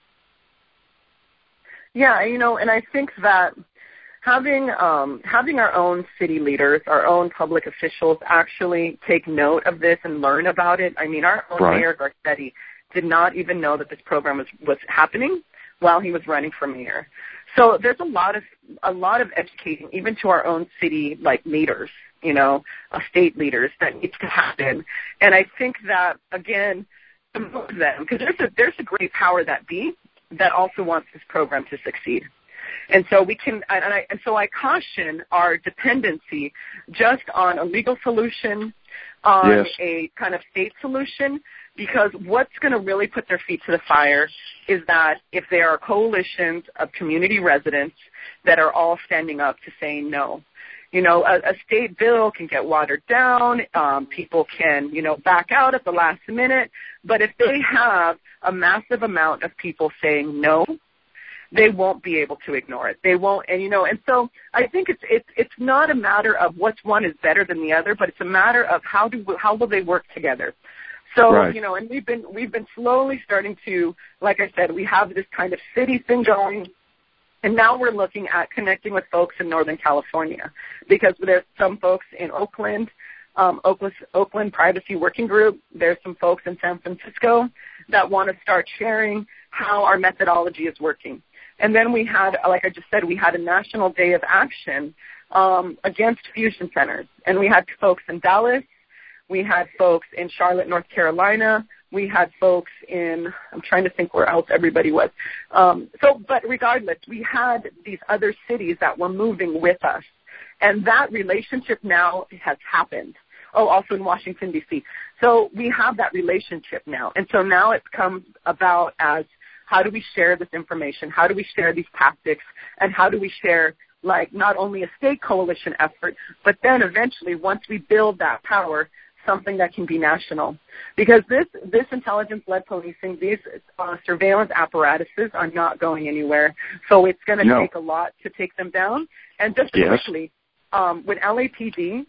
Yeah, you know, and I think that having um, having our own city leaders, our own public officials actually take note of this and learn about it. I mean, our own right. Mayor Garcetti did not even know that this program was, was happening while he was running for mayor. So there's a lot of a lot of educating, even to our own city like leaders, you know, uh, state leaders, that needs to happen. And I think that, again, to move them, because there's a there's a great power that be that also wants this program to succeed. And so we can, and, I, and so I caution our dependency just on a legal solution, on yes. a kind of state solution, because what's going to really put their feet to the fire is that if there are coalitions of community residents that are all standing up to saying no. You know, a, a state bill can get watered down. Um, people can, you know, back out at the last minute. But if they have a massive amount of people saying no, they won't be able to ignore it. They won't, and you know, and so I think it's it's it's not a matter of which one is better than the other, but it's a matter of how do how will they work together. So right. you know, and we've been we've been slowly starting to, like I said, we have this kind of city thing going. And now we're looking at connecting with folks in Northern California, because there's some folks in Oakland, um, Oakland, Oakland Privacy Working Group. There's some folks in San Francisco that want to start sharing how our methodology is working. And then we had, like I just said, we had a national day of action um, against fusion centers. And we had folks in Dallas. We had folks in Charlotte, North Carolina. We had folks in, I'm trying to think where else everybody was. Um, so, but regardless, we had these other cities that were moving with us. And that relationship now has happened. Oh, also in Washington, D C So we have that relationship now. And so now it comes about as, how do we share this information? How do we share these tactics? And how do we share, like, not only a state coalition effort, but then eventually, once we build that power, something that can be national. Because this, this intelligence-led policing, these uh, surveillance apparatuses are not going anywhere. So it's going to no. take a lot to take them down. And just yes. quickly, um, when L A P D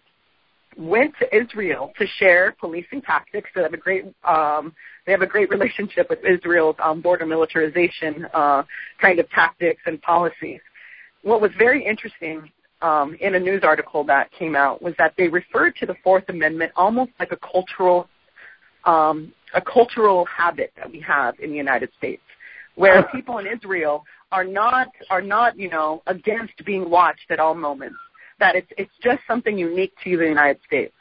went to Israel to share policing tactics, they have a great, um, they have a great relationship with Israel's um, border militarization uh, kind of tactics and policies. What was very interesting Um, in a news article that came out was that they referred to the Fourth Amendment almost like a cultural, um, a cultural habit that we have in the United States, where people in Israel are not are not you know against being watched at all moments. That it's it's just something unique to the United States.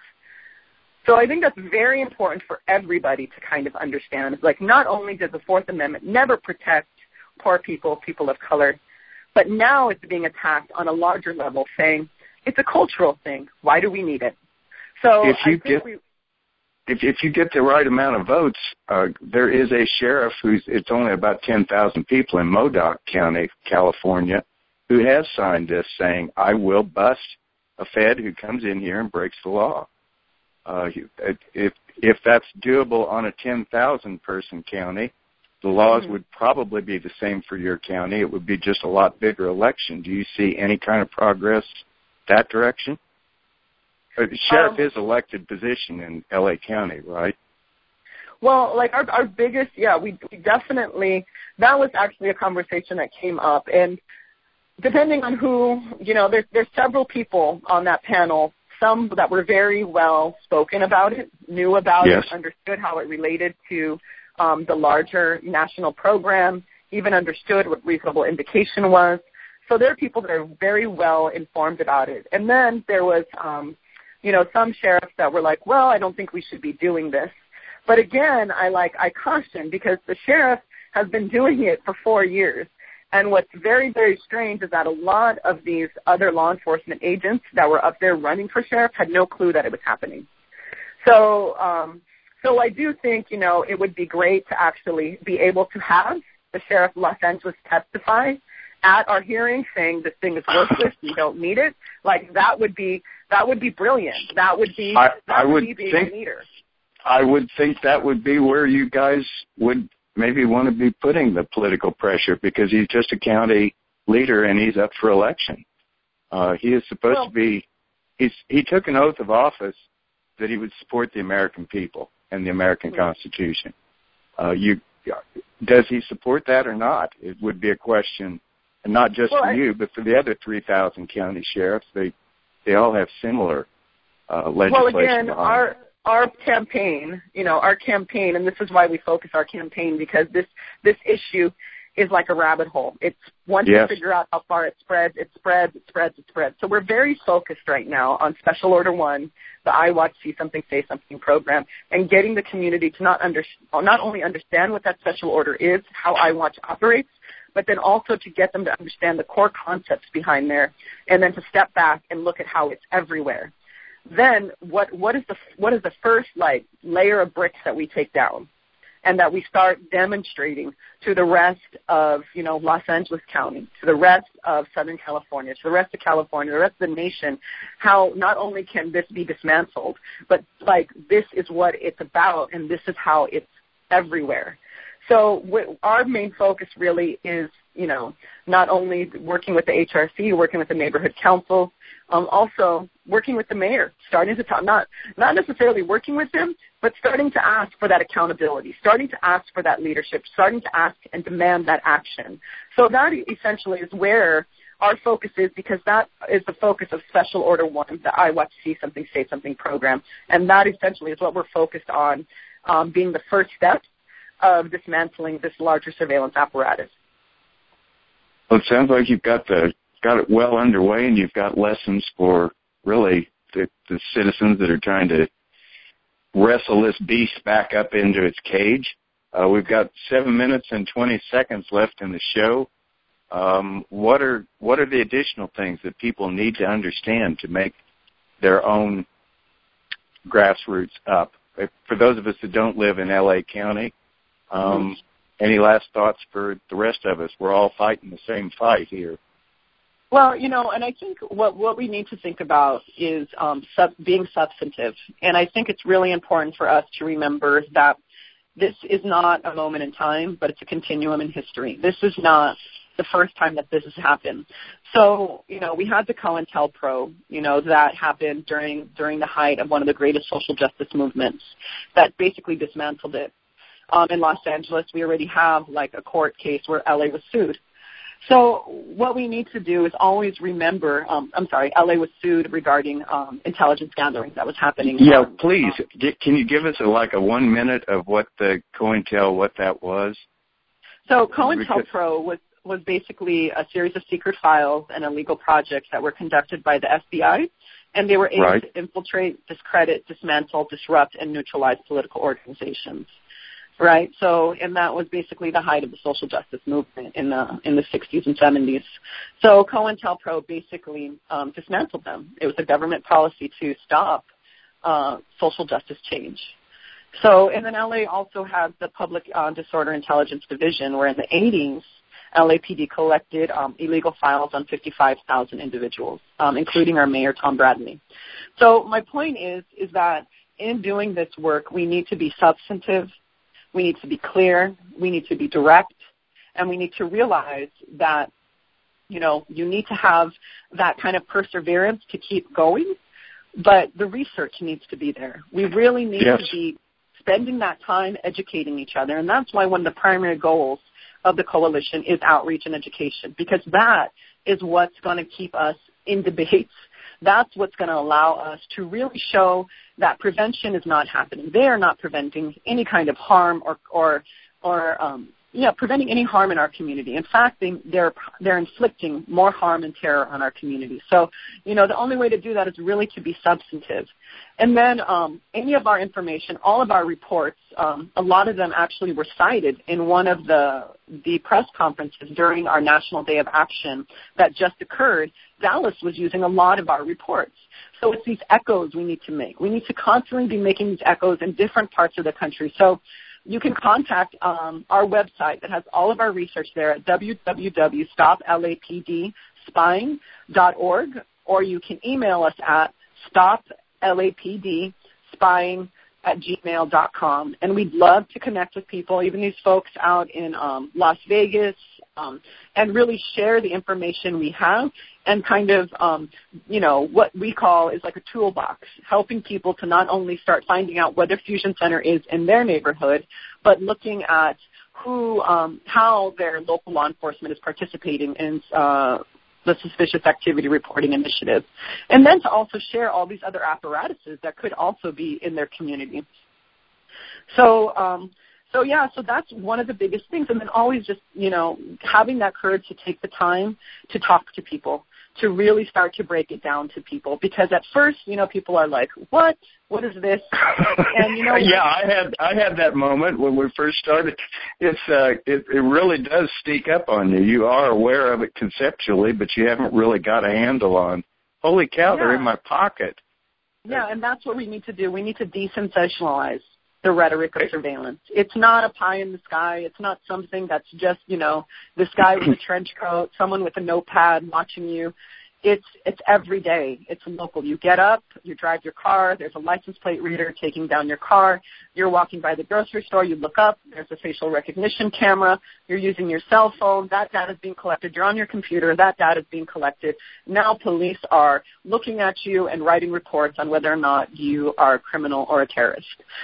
So I think that's very important for everybody to kind of understand. It's like, not only does the Fourth Amendment never protect poor people, people of color, but now it's being attacked on a larger level, saying it's a cultural thing. Why do we need it? So if you I think get, we, if if you get the right amount of votes, uh, there is a sheriff who's it's only about ten thousand people in Modoc County, California, who has signed this saying, "I will bust a Fed who comes in here and breaks the law." Uh, if if that's doable on a ten thousand person county, the laws mm-hmm. would probably be the same for your county. It would be just a lot bigger election. Do you see any kind of progress that direction? The sheriff um, is elected position in L A County, right? Well, like our our biggest, yeah, we, we definitely, that was actually a conversation that came up. And depending on who, you know, there's, there's several people on that panel, some that were very well spoken about it, knew about yes. it, understood how it related to um, the larger national program, even understood what reasonable indication was. So there are people that are very well informed about it. And then there was, um, you know, some sheriffs that were like, well, I don't think we should be doing this. But again, I like I caution because the sheriff has been doing it for four years. And what's very, very strange is that a lot of these other law enforcement agents that were up there running for sheriff had no clue that it was happening. So, um, so I do think, you know, it would be great to actually be able to have the sheriff of Los Angeles testify at our hearing saying this thing is worthless, you don't need it. Like that would be that would be brilliant. That would be I, that I would, would be being think, a leader. I would think that would be where you guys would maybe want to be putting the political pressure because he's just a county leader and he's up for election. Uh, he is supposed well, to be, he's, he took an oath of office that he would support the American people and the American mm-hmm. Constitution. Uh, you, does he support that or not? It would be a question, and not just well, for I, you, but for the other three thousand county sheriffs. They, they all have similar uh, legislation. Well, again, behind our them. Our campaign, you know, our campaign, and this is why we focus our campaign, because this, this issue is like a rabbit hole. It's once yes. you figure out how far it spreads, it spreads, it spreads, it spreads. So we're very focused right now on Special Order One, the I Watch See Something Say Something program, and getting the community to not under, not only understand what that special order is, how I Watch operates, but then also to get them to understand the core concepts behind there, and then to step back and look at how it's everywhere. Then what what is the what is the first like layer of bricks that we take down, and that we start demonstrating to the rest of you know Los Angeles County, to the rest of Southern California, to the rest of California, the rest of the nation, how not only can this be dismantled, but like this is what it's about, and this is how it's everywhere. So w- our main focus really is you know not only working with the H R C, working with the neighborhood council. Um, also working with the mayor, starting to talk, not not necessarily working with him, but starting to ask for that accountability, starting to ask for that leadership, starting to ask and demand that action. So that essentially is where our focus is, because that is the focus of Special Order One, the I Watch See Something Say Something program, and that essentially is what we're focused on, um, being the first step of dismantling this larger surveillance apparatus. Well, it sounds like you've got the got it well underway, and you've got lessons for really the, the citizens that are trying to wrestle this beast back up into its cage. Uh, we've got seven minutes and twenty seconds left in the show. Um, what are what are the additional things that people need to understand to make their own grassroots up? For those of us that don't live in L A County, um, mm-hmm. any last thoughts for the rest of us? We're all fighting the same fight here. Well, you know, and I think what, what we need to think about is um, sub, being substantive. And I think it's really important for us to remember that this is not a moment in time, but it's a continuum in history. This is not the first time that this has happened. So, you know, we had the COINTELPRO, you know, that happened during during the height of one of the greatest social justice movements that basically dismantled it. Um, in Los Angeles, we already have, like, a court case where L A was sued. So what we need to do is always remember, um, I'm sorry, L A was sued regarding um, intelligence gathering that was happening. Yeah, um, please. Um, Can you give us a, like a one minute of what the COINTEL, what that was? So COINTELPRO was, was basically a series of secret files and illegal projects that were conducted by the F B I, and they were able right. to infiltrate, discredit, dismantle, disrupt, and neutralize political organizations. Right, so and that was basically the height of the social justice movement in the in the sixties and seventies. So COINTELPRO basically um, dismantled them. It was a government policy to stop uh, social justice change. So, and then L A also has the Public uh, Disorder Intelligence Division, where in the eighties, L A P D collected um, illegal files on fifty-five thousand individuals, um, including our mayor, Tom Bradley. So my point is, is that in doing this work, we need to be substantive, we need to be clear, we need to be direct, and we need to realize that, you know, you need to have that kind of perseverance to keep going, but the research needs to be there. We really need yes. to be spending that time educating each other, and that's why one of the primary goals of the coalition is outreach and education, because that is what's going to keep us in debates. That's what's going to allow us to really show that prevention is not happening. They are not preventing any kind of harm or, or, or um, yeah, preventing any harm in our community. In fact, they, they're, they're inflicting more harm and terror on our community. So, you know, the only way to do that is really to be substantive. And then um, any of our information, all of our reports, um, a lot of them actually were cited in one of the, the press conferences during our National Day of Action that just occurred. Dallas was using a lot of our reports. So it's these echoes we need to make. We need to constantly be making these echoes in different parts of the country. So you can contact um, our website that has all of our research there at w w w dot stop l a p d spying dot org, or you can email us at stop l a p d spying at gmail dot com. And we'd love to connect with people, even these folks out in um, Las Vegas, um, and really share the information we have and kind of, um, you know, what we call is like a toolbox, helping people to not only start finding out where their fusion center is in their neighborhood, but looking at who, um, how their local law enforcement is participating in uh, the suspicious activity reporting initiative. And then to also share all these other apparatuses that could also be in their community. So, um, So, yeah, so that's one of the biggest things. And then always just, you know, having that courage to take the time to talk to people, to really start to break it down to people. Because at first, you know, people are like, what? What is this? And, you know, yeah, I had I had that moment when we first started. It's uh, it, it really does sneak up on you. You are aware of it conceptually, but you haven't really got a handle on, holy cow, yeah. they're in my pocket. Yeah, and that's what we need to do. We need to desensationalize the rhetoric of surveillance. It's not a pie in the sky. It's not something that's just, you know, this guy with a trench coat, someone with a notepad watching you. It's it's every day. It's local. You get up, you drive your car, there's a license plate reader taking down your car, you're walking by the grocery store, you look up, there's a facial recognition camera, you're using your cell phone, that data is being collected, you're on your computer, that data is being collected. Now police are looking at you and writing reports on whether or not you are a criminal or a terrorist.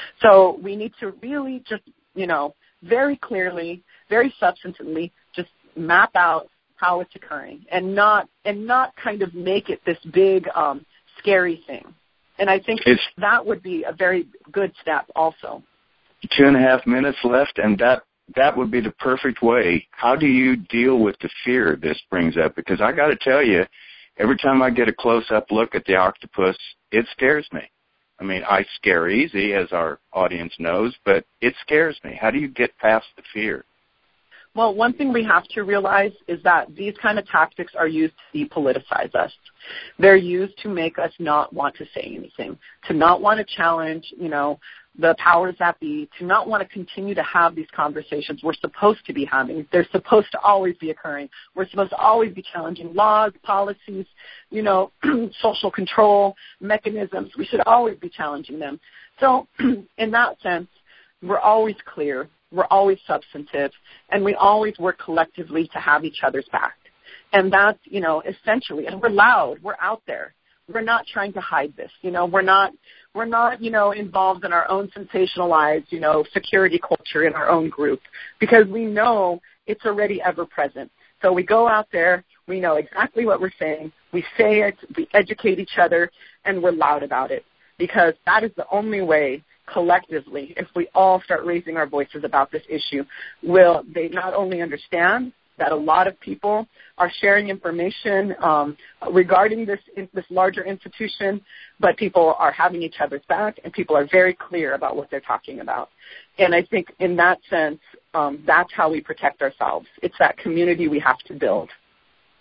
So we need to really just, you know, very clearly, very substantively just map out how it's occurring, and not and not kind of make it this big, um, scary thing. And I think it's, that would be a very good step also. Two and a half minutes left, and that that would be the perfect way. How do you deal with the fear this brings up? Because I got to tell you, every time I get a close-up look at the octopus, it scares me. I mean, I scare easy, as our audience knows, but it scares me. How do you get past the fear? Well, one thing we have to realize is that these kind of tactics are used to depoliticize us. They're used to make us not want to say anything, to not want to challenge, you know, the powers that be, to not want to continue to have these conversations we're supposed to be having. They're supposed to always be occurring. We're supposed to always be challenging laws, policies, you know, social control mechanisms. We should always be challenging them. So in that sense, we're always clear. We're always substantive, and we always work collectively to have each other's back. And that's, you know, essentially, and we're loud. We're out there. We're not trying to hide this. You know, we're not, we're not, you know, involved in our own sensationalized, you know, security culture in our own group, because we know it's already ever present. So we go out there. We know exactly what we're saying. We say it. We educate each other, and we're loud about it, because that is the only way collectively, if we all start raising our voices about this issue, will they not only understand that a lot of people are sharing information um, regarding this this larger institution, but people are having each other's back, and people are very clear about what they're talking about. And I think in that sense, um, that's how we protect ourselves. It's that community we have to build.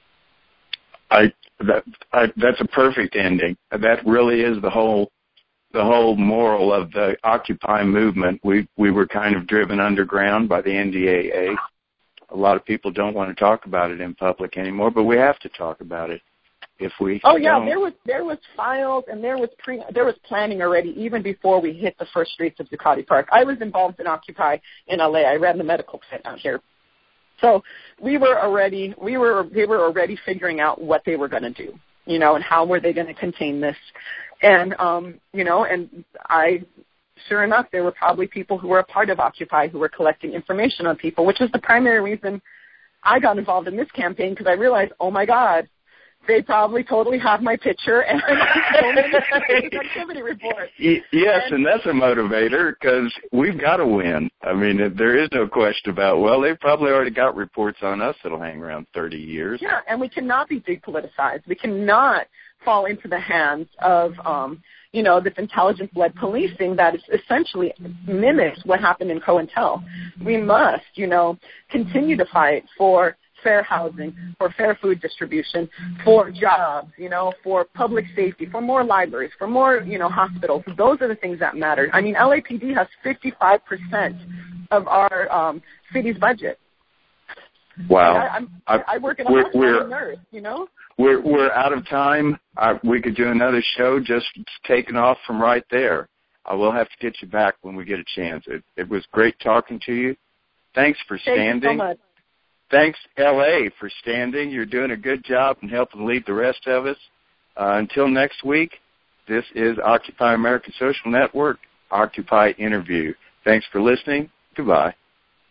I, that, I that's a perfect ending. That really is the whole the whole moral of the Occupy movement. We we were kind of driven underground by the N D A A. A lot of people don't want to talk about it in public anymore, but we have to talk about it if we Oh yeah, don't. there was there was files and there was pre there was planning already even before we hit the first streets of Zuccotti Park. I was involved in Occupy in L A. I ran the medical pit out here. So we were already we were they were already figuring out what they were going to do, you know, and how were they going to contain this. And um, you know, and I sure enough, there were probably people who were a part of Occupy who were collecting information on people, which is the primary reason I got involved in this campaign, because I realized, oh my God, they probably totally have my picture and so many activity reports. Yes, and, and that's a motivator, because we've got to win. I mean, there is no question about, well, they've probably already got reports on us that'll hang around thirty years. Yeah, and we cannot be depoliticized. We cannot fall into the hands of, um, you know, this intelligence-led policing that is essentially mimics what happened in COINTEL. We must, you know, continue to fight for fair housing, for fair food distribution, for jobs, you know, for public safety, for more libraries, for more, you know, hospitals. Those are the things that matter. I mean, L A P D has fifty-five percent of our um, city's budget. Wow. I, I'm, I, I work in a we're, hospital we're, as a nurse, you know? We're, we're out of time. I, we could do another show just taking off from right there. I will have to get you back when we get a chance. It, it was great talking to you. Thanks for standing. Thank you so much. Thanks, L A, for standing. You're doing a good job in helping lead the rest of us. Uh, until next week, this is Occupy American Social Network, Occupy Interview. Thanks for listening. Goodbye.